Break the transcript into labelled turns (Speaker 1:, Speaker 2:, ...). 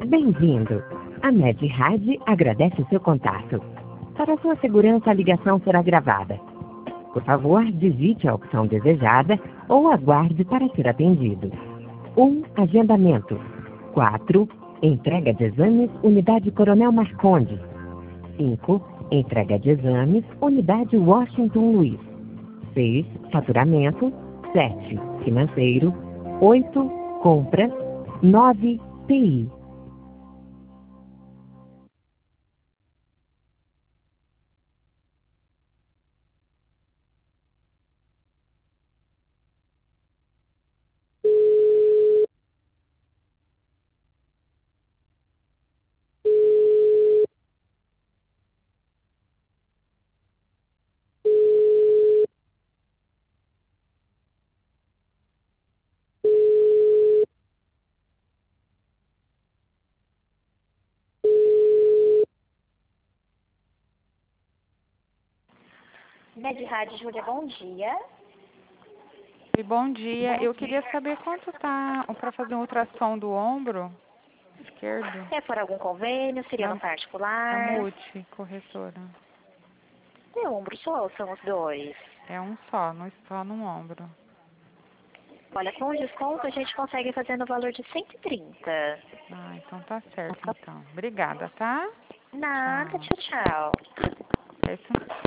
Speaker 1: Bem-vindo. A MedRad agradece o seu contato. Para sua segurança, a ligação será gravada. Por favor, digite a opção desejada ou aguarde para ser atendido. 1. Agendamento. 4. Entrega de exames, Unidade Coronel Marcondes. 5. Entrega de exames, Unidade Washington Luiz. 6. Faturamento. 7. Financeiro. 8. Compras. 9. TI.
Speaker 2: MedRad, Júlia, bom dia.
Speaker 3: E bom dia. Eu queria saber quanto tá para fazer um ultrassom do ombro esquerdo.
Speaker 2: É por algum convênio? Seria no
Speaker 3: A
Speaker 2: particular?
Speaker 3: Multi, corretora.
Speaker 2: É ombro só ou são os dois?
Speaker 3: É um só, só no ombro.
Speaker 2: Olha, com desconto a gente consegue fazer no valor de 130.
Speaker 3: Ah, então tá certo então. Obrigada, tá?
Speaker 2: Nada,
Speaker 3: Tchau.
Speaker 2: tchau, tchau.
Speaker 3: É isso.